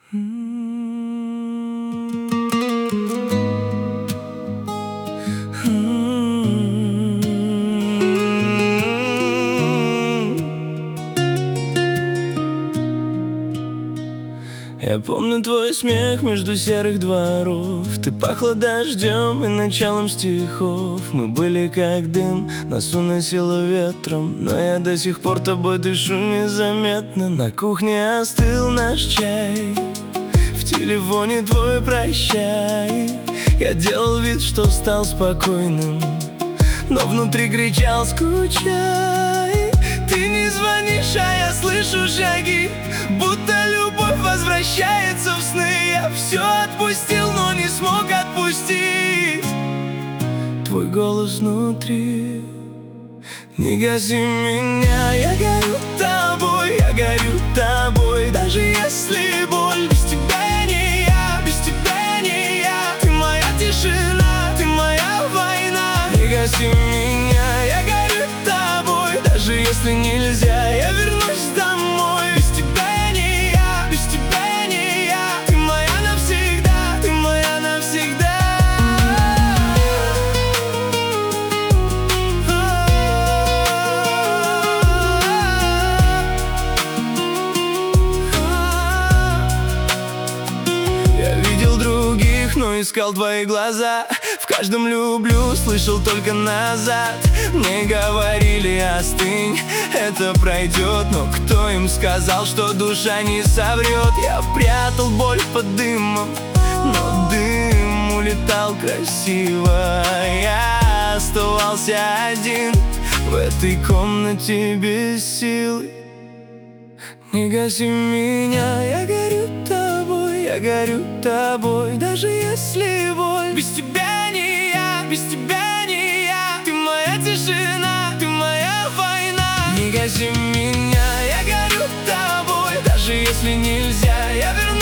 Я помню твой смех между серых дворов. Ты пахла дождем и началом стихов. Мы были как дым, нас уносило ветром, но я до сих пор тобой дышу незаметно. На кухне остыл наш чай, в телефоне твой прощай. Я делал вид, что стал спокойным, но внутри кричал скучай. Ты не звонишь, а я слышу шаги, будто любовь возвращается в сны. Я все отпустил, но не смог отпустить твой голос внутри. Не гаси меня, я горю тобой, я горю тобой. Даже если боль, без тебя я не я, без тебя я не я. Ты моя тишина, ты моя война. Не гаси меня, я горю тобой. Даже если нельзя, я вернусь домой. Без тебя я не я, без тебя я не я. Ты моя навсегда, ты моя навсегда. Я видел других, но искал твои глаза. В каждом люблю, слышал только назад. Мне говорили: остынь, это пройдет. Но кто им сказал, что душа не соврет? Я прятал боль под дымом, но дым улетал красиво. Я оставался один в этой комнате без сил. Не гаси меня, я горю тобой, я горю тобой. Даже если боль, без тебя не я, без тебя не я. Ты моя тишина, ты моя война. Не гаси меня, я горю тобой. Даже если нельзя, я вернусь.